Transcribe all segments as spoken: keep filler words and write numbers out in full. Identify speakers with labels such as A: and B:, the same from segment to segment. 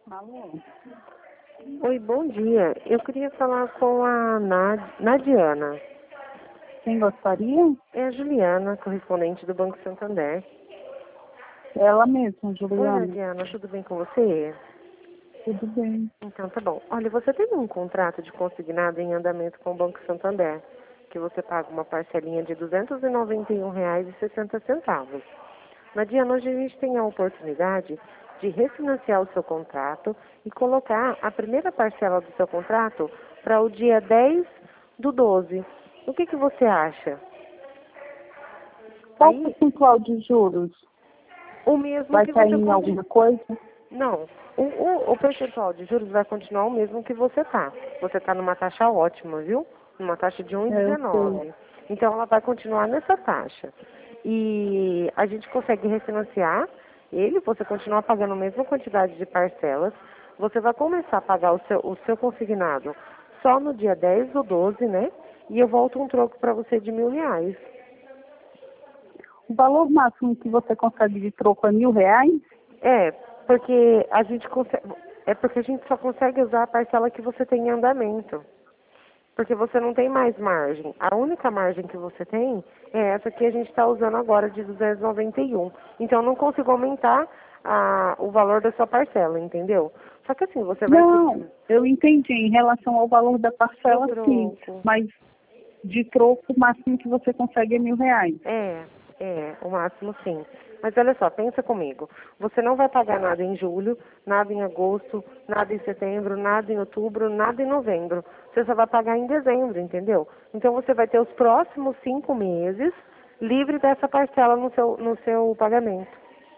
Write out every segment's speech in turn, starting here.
A: Alô?
B: Oi, bom dia. Eu queria falar com a Nad... Nadiana.
A: Quem gostaria?
B: É a Juliana, correspondente do Banco Santander.
A: Ela mesma,
B: Oi,
A: Juliana.
B: Nadiana, tudo bem com você?
A: Tudo bem.
B: Então tá bom. Olha, você tem um contrato de consignado em andamento com o Banco Santander, que você paga uma parcelinha de duzentos e noventa e um reais e sessenta centavos. Nadiana, hoje a gente tem a oportunidade de refinanciar o seu contrato e colocar a primeira parcela do seu contrato para o dia dez do doze. O que, que você acha?
A: Qual
B: Aí,
A: percentual de juros?
B: o mesmo
A: Vai
B: que
A: cair
B: você
A: em
B: continua.
A: alguma coisa?
B: Não, o, o, o percentual de juros vai continuar o mesmo que você tá. Você está numa taxa ótima, viu? Numa taxa de
A: É, eu sei.
B: um vírgula dezenove. Então ela vai continuar nessa taxa. E a gente consegue refinanciar ele, você continua pagando a mesma quantidade de parcelas. Você vai começar a pagar o seu, o seu consignado só no dia dez do doze, né? E eu volto um troco para você de mil reais.
A: O valor máximo que você consegue de troco é mil reais?
B: É, porque a gente consegue. É porque a gente só consegue usar a parcela que você tem em andamento. Porque você não tem mais margem. A única margem que você tem é essa que a gente está usando agora de duzentos e noventa e um. Então eu não consigo aumentar a, o valor da sua parcela, entendeu? Só que assim, você vai
A: Não,
B: ter
A: eu entendi. Em relação ao valor da parcela,
B: do
A: sim.
B: troco.
A: Mas de troco, o máximo que você consegue é mil reais.
B: É, é, o máximo sim. Mas olha só, pensa comigo. Você não vai pagar nada em julho, nada em agosto, nada em setembro, nada em outubro, nada em novembro. Você só vai pagar em dezembro, entendeu? Então você vai ter os próximos cinco meses livre dessa parcela no seu, no seu pagamento.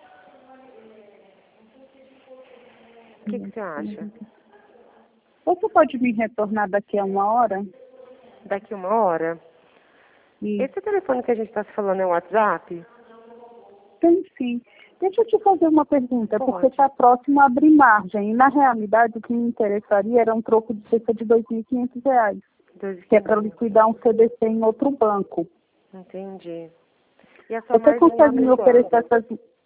B: O que, que você acha?
A: Você pode me retornar daqui a uma hora?
B: Daqui uma hora?
A: E
B: Esse telefone que a gente está se falando é o WhatsApp?
A: tem sim. Deixa eu te fazer uma pergunta,
B: Pode.
A: porque está próximo a abrir margem. E, na realidade, o que me interessaria era um troco de cerca de dois mil e quinhentos reais,
B: Dois
A: que é para
B: quinhentos.
A: liquidar um C D C em outro banco.
B: Entendi. E a sua
A: Você
B: margem
A: consegue
B: abre
A: me oferecer
B: quando?
A: essas...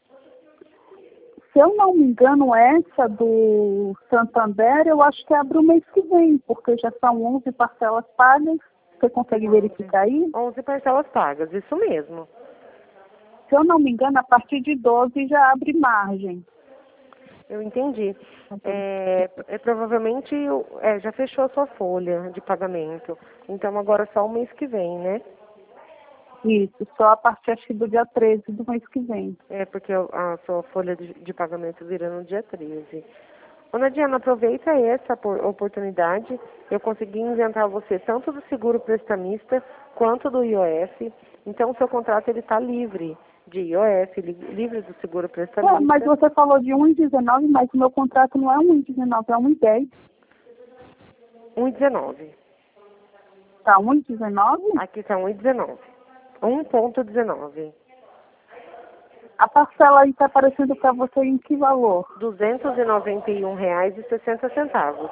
A: Se eu não me engano, essa do Santander, eu acho que abre o mês que vem, porque já são onze parcelas pagas. Você consegue verificar aí?
B: onze parcelas pagas, isso mesmo.
A: Se eu não me engano, a partir de doze já abre margem.
B: Eu entendi. É, é, provavelmente é, já fechou a sua folha de pagamento. Então agora só o mês que vem, né?
A: Isso, só a partir acho que do dia treze do mês que vem.
B: É porque a sua folha de, de pagamento vira no dia treze. Ô Diana, aproveita essa por- oportunidade. Eu consegui inventar você tanto do seguro prestamista quanto do I O F. Então o seu contrato ele está livre de I O F, li- livre do seguro prestamista.
A: É, mas você falou de um e dezenove, mas o meu contrato não é um e dezenove, é um e dez.
B: um e dezenove.
A: Tá, um e dezenove?
B: Aqui está um e dezenove. um ponto dezenove.
A: A parcela aí está aparecendo para você em que valor?
B: duzentos e noventa e um reais e sessenta centavos.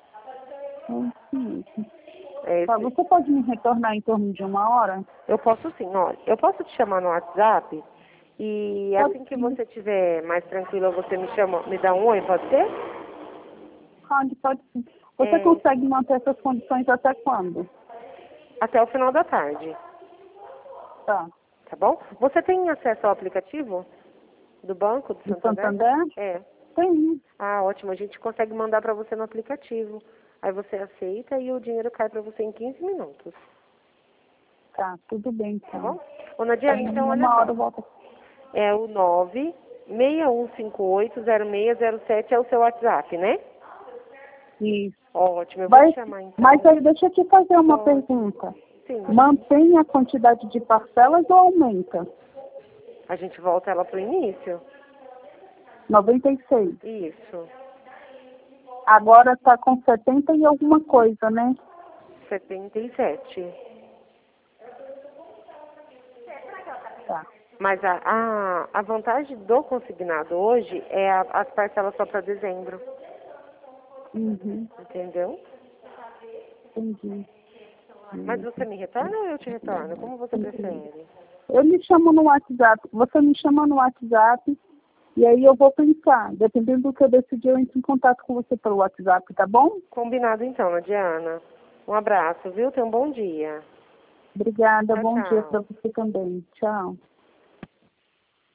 A: Hum,
B: É
A: Tá,
B: esse.
A: você pode me retornar em torno de uma hora?
B: Eu posso sim, olha. Eu posso te chamar no WhatsApp e
A: Pode
B: assim que
A: sim.
B: você estiver mais tranquila, você me chama, me dá um oi, pode ser?
A: Pode, pode sim. Você
B: É,
A: consegue manter essas condições até quando?
B: até o final da tarde,
A: Tá.
B: tá bom? Você tem acesso ao aplicativo do banco do
A: Do
B: Santander?
A: Santander?
B: É.
A: Tem.
B: Ah, ótimo. A gente consegue mandar para você no aplicativo. Aí você aceita e o dinheiro cai para você em quinze minutos.
A: Tá, tudo bem
B: Tá
A: então.
B: bom? Ô, Nadiane,
A: Em
B: então olha
A: uma hora
B: só.
A: eu volto.
B: É o nove seis um cinco oito zero seis zero sete é o seu WhatsApp, né?
A: Isso.
B: Ótimo, eu vou
A: Vai,
B: te chamar então.
A: mas aí deixa eu te fazer uma
B: Pode.
A: pergunta.
B: Sim,
A: Mantém a quantidade de parcelas ou aumenta?
B: a gente volta ela pro início.
A: noventa e seis.
B: Isso,
A: Agora está com setenta e alguma coisa, né?
B: setenta e sete.
A: Tá.
B: Mas a, a, a vantagem do consignado hoje é a- as parcelas só para dezembro,
A: Uhum.
B: entendeu?
A: Entendi.
B: Mas você me retorna ou eu te retorno? Como você prefere?
A: Eu me chamo no WhatsApp. Você me chama no WhatsApp E aí eu vou pensar. Dependendo do que eu decidir, eu entro em contato com você pelo WhatsApp, tá bom?
B: Combinado então, Nadiana. Um abraço, viu? Tenha um bom dia.
A: Obrigada.
B: Tchau,
A: Bom dia
B: tchau.
A: para você também. Tchau.